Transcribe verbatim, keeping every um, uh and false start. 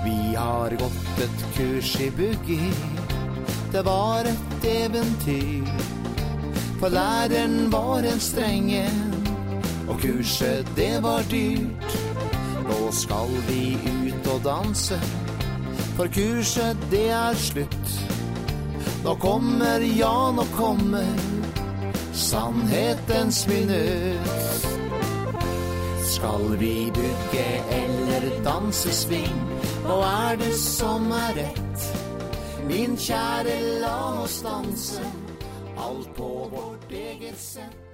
Vi har gått et kurs i buggy, det var et eventyr. For læreren var en strenge, og kurset det var dyrt. Nå skal vi ut og danse, for kurset det er slutt. Nå kommer, ja nå kommer, sannhetens minutt. Skal vi bygge eller danse sving, og er det som er rett? Min kjære, la oss danse, alt på vårt eget sett.